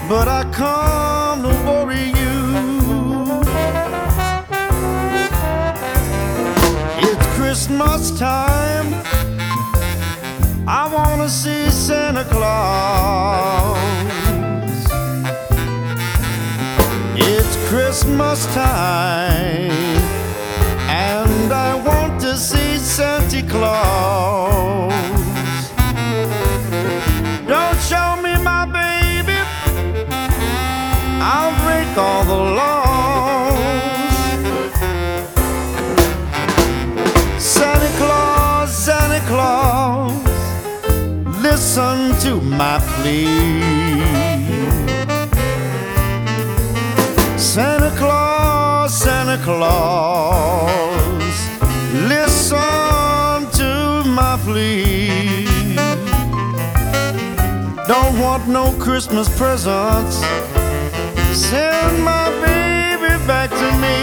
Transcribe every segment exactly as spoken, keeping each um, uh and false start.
but I come to worry you. It's Christmas time, I wanna see Santa Claus. It's Christmas time, and I want to see Santa Claus. Don't show me my baby, I'll break all the laws. Santa Claus, Santa Claus, listen to my plea. Santa Claus, Santa Claus, listen to my plea. Don't want no Christmas presents, send my baby back to me.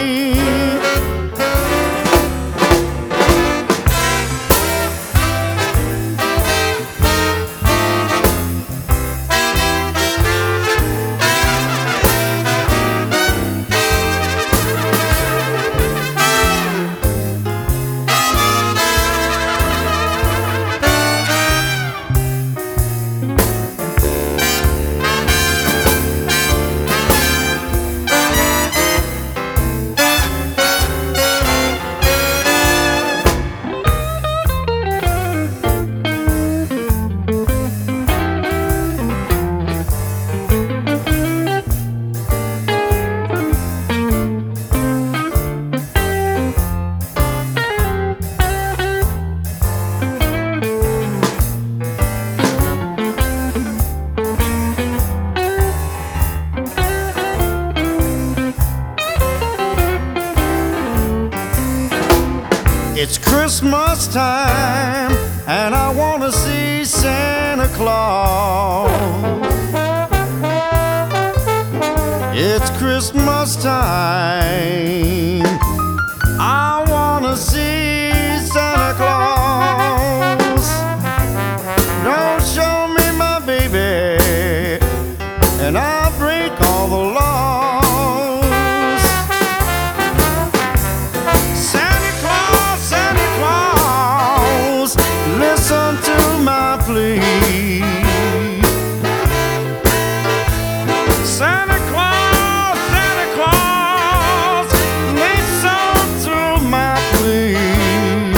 It's Christmas time, and I wanna see Santa Claus. It's Christmas time, I wanna see Santa Claus. Don't show me my baby, and I'll break all the laws. Listen to my plea. Santa Claus, Santa Claus, listen to my plea.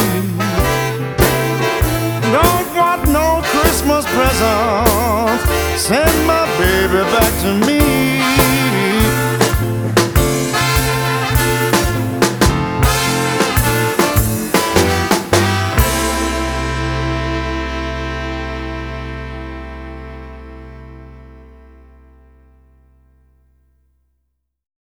Don't want no Christmas presents, send my baby back to me.